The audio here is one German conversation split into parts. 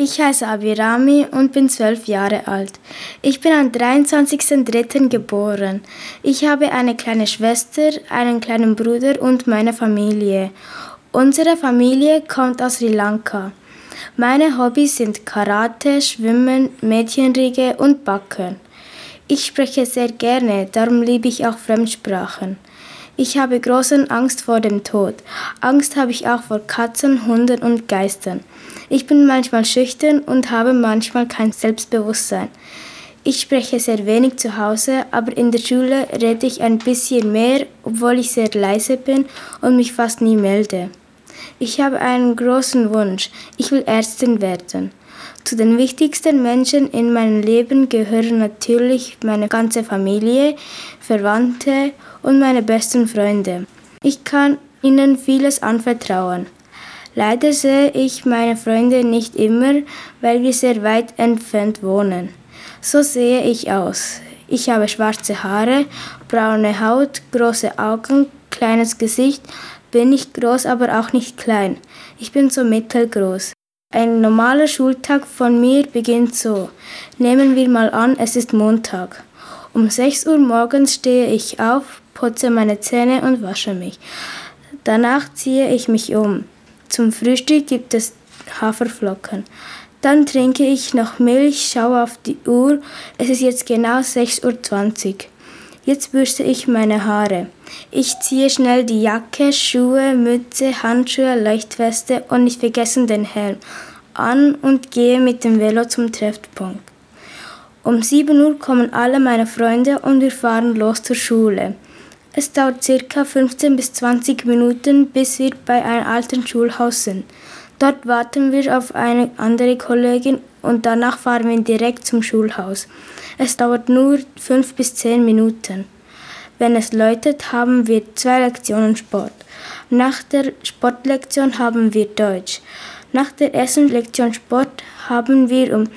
Ich heiße Abirami und bin 12 Jahre alt. Ich bin am 23.03. geboren. Ich habe eine kleine Schwester, einen kleinen Bruder und meine Familie. Unsere Familie kommt aus Sri Lanka. Meine Hobbys sind Karate, Schwimmen, Mädchenriege und Backen. Ich spreche sehr gerne, darum liebe ich auch Fremdsprachen. Ich habe große Angst vor dem Tod. Angst habe ich auch vor Katzen, Hunden und Geistern. Ich bin manchmal schüchtern und habe manchmal kein Selbstbewusstsein. Ich spreche sehr wenig zu Hause, aber in der Schule rede ich ein bisschen mehr, obwohl ich sehr leise bin und mich fast nie melde. Ich habe einen großen Wunsch. Ich will Ärztin werden. Zu den wichtigsten Menschen in meinem Leben gehören natürlich meine ganze Familie, Verwandte und meine besten Freunde. Ich kann ihnen vieles anvertrauen. Leider sehe ich meine Freunde nicht immer, weil wir sehr weit entfernt wohnen. So sehe ich aus. Ich habe schwarze Haare, braune Haut, große Augen, kleines Gesicht, bin nicht groß, aber auch nicht klein. Ich bin so mittelgroß. Ein normaler Schultag von mir beginnt so. Nehmen wir mal an, es ist Montag. Um 6 Uhr morgens stehe ich auf, putze meine Zähne und wasche mich. Danach ziehe ich mich um. Zum Frühstück gibt es Haferflocken. Dann trinke ich noch Milch, schaue auf die Uhr. Es ist jetzt genau 6:20 Uhr. Jetzt bürste ich meine Haare. Ich ziehe schnell die Jacke, Schuhe, Mütze, Handschuhe, Leuchtweste und nicht vergessen den Helm an und gehe mit dem Velo zum Treffpunkt. Um 7 Uhr kommen alle meine Freunde und wir fahren los zur Schule. Es dauert ca. 15 bis 20 Minuten, bis wir bei einem alten Schulhaus sind. Dort warten wir auf eine andere Kollegin und danach fahren wir direkt zum Schulhaus. Es dauert nur 5 bis 10 Minuten. Wenn es läutet, haben wir 2 Lektionen Sport. Nach der Sportlektion haben wir Deutsch. Nach der ersten Lektion Sport haben wir um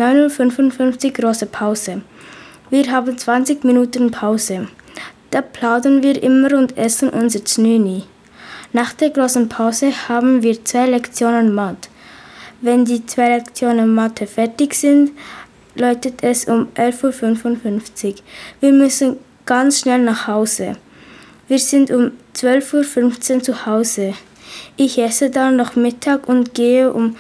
9:55 Uhr große Pause. Wir haben 20 Minuten Pause. Da plaudern wir immer und essen unser Znüni. Nach der großen Pause haben wir 2 Lektionen Mathe. Wenn die 2 Lektionen Mathe fertig sind, läutet es um 11:55 Uhr. Wir müssen ganz schnell nach Hause. Wir sind um 12:15 Uhr zu Hause. Ich esse dann noch Mittag und gehe um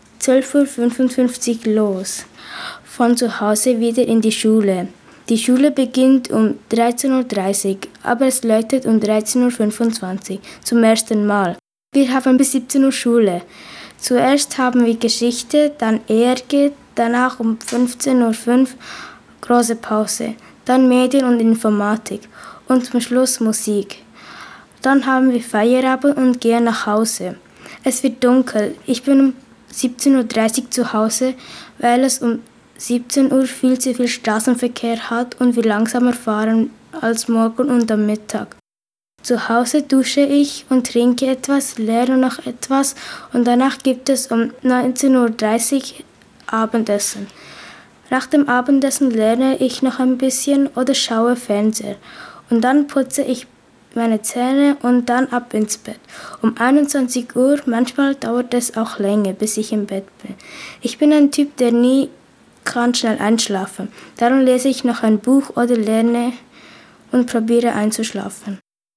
12:55 Uhr los. Von zu Hause wieder in die Schule. Die Schule beginnt um 13:30 Uhr, aber es läutet um 13:25 Uhr zum ersten Mal. Wir haben bis 17 Uhr Schule. Zuerst haben wir Geschichte, dann ERG, danach um 15:05 Uhr große Pause, dann Medien und Informatik und zum Schluss Musik. Dann haben wir Feierabend und gehen nach Hause. Es wird dunkel. Ich bin um 17:30 Uhr zu Hause, weil es um 17 Uhr viel zu viel Straßenverkehr hat und wir langsamer fahren als morgen und am Mittag. Zu Hause dusche ich und trinke etwas, lerne noch etwas und danach gibt es um 19:30 Uhr Abendessen. Nach dem Abendessen lerne ich noch ein bisschen oder schaue Fernseher und dann putze ich meine Zähne und dann ab ins Bett. Um 21 Uhr, manchmal dauert es auch länger, bis ich im Bett bin. Ich bin ein Typ, der nie kann schnell einschlafen. Darum lese ich noch ein Buch oder lerne und probiere einzuschlafen.